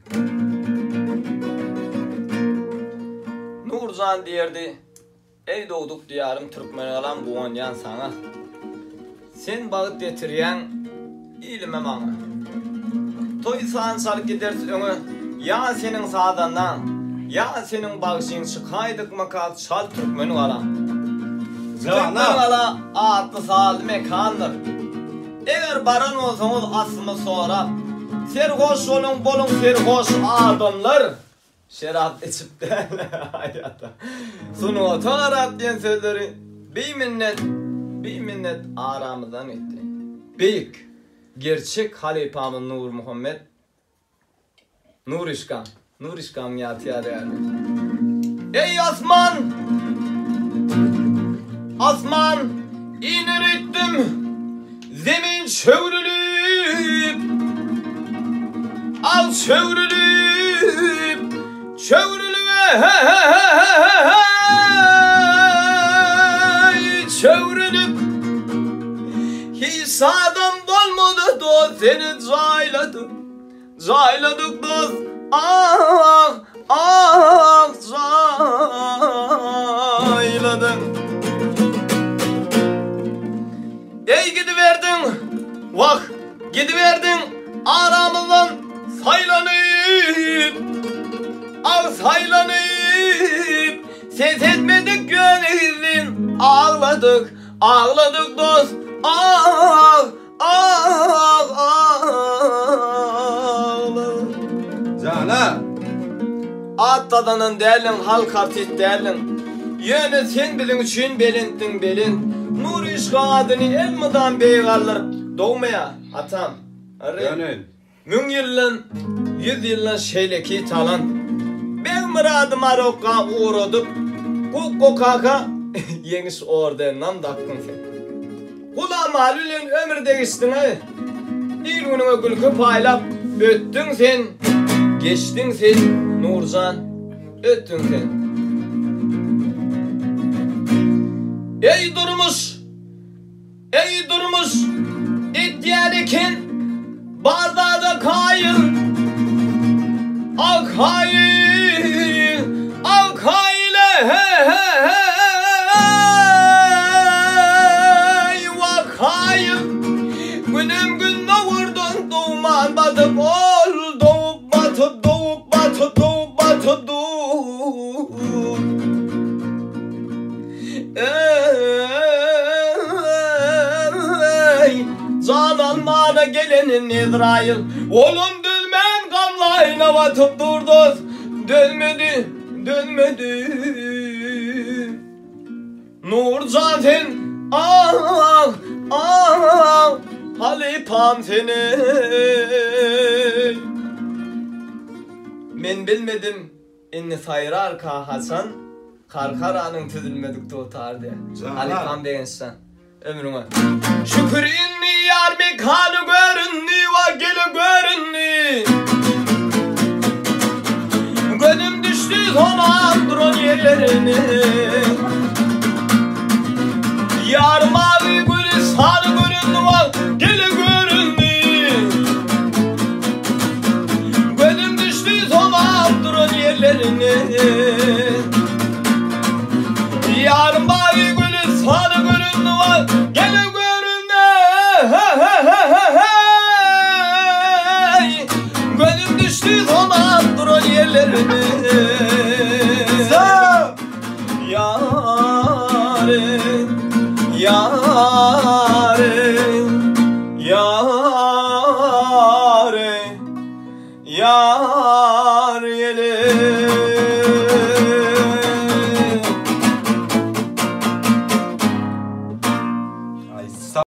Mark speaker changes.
Speaker 1: Nurcan derdi, ey doğduk diyarım Türkmen olan bu onyan sana. Sen bağıt getiriyen ilme bana. Toy sansar gidersin öňe, ya senin sağdandan, ya senin bağışın çıkaydık makat şal Türkmen olan. Türkmen ala atlı sağlı mekandır. Eğer baran olsanız asımı sonra, serhoş olun bolun serhoş adamlar. Şerap içip de hayata. Sunu tonarat diyen sözleri bir minnet aramızdan etti. Büyük, gerçek halifamın Nur Muhammed Nur İşkam yatıya değerli. Ey asman! Asman! İner ettim! Zemin çövrülüp! Al çövrülüp! Çövrülüp hiç sağdan dolmadı dost seni cayladık dost cayladık. Ey gidiverdin vah gidiverdin aramızdan saylanıp ses etmedik gönlün ağladık dost
Speaker 2: Cana
Speaker 1: at tadanın derlin halk artist derlin yönü sen bilin üçün belin Nur İşka adını elmadan beygarlar doğmaya atam
Speaker 2: Gönül
Speaker 1: Mün yıllın 100 yıllın şeyleki talan ben muradım arokka uğradıp kukko kaka yenis ordenam daktın sen kula malülün ömür değiştin he bir gününe gülkü paylap öttün sen geçtin sen Nurcan öttün sen ey durmuş ihtiyarken bardağı kayın ak hayil vak hayil günüm gün doğurdun doğman batıp ol doğup batıp canan bana gelenin Ezrail oğlum dülmen gamlayına batıp durduz dönmedi Nurcan sen halifam seni men bilmedim inni sayrar ka Hasan karkaranın tüzülmedik tutar diye halifam degensen ömrüme şükür inni yar mekanı görünni va gele görünni gönlüm düştü zaman duran yerlerini yar mavi gülü sarı görünni va gele görünni gönlüm düştü zaman duran yerlerini yar mavi gülü sarı görünni va gele görünni gönlüm düştü zaman duran yerlerini yarim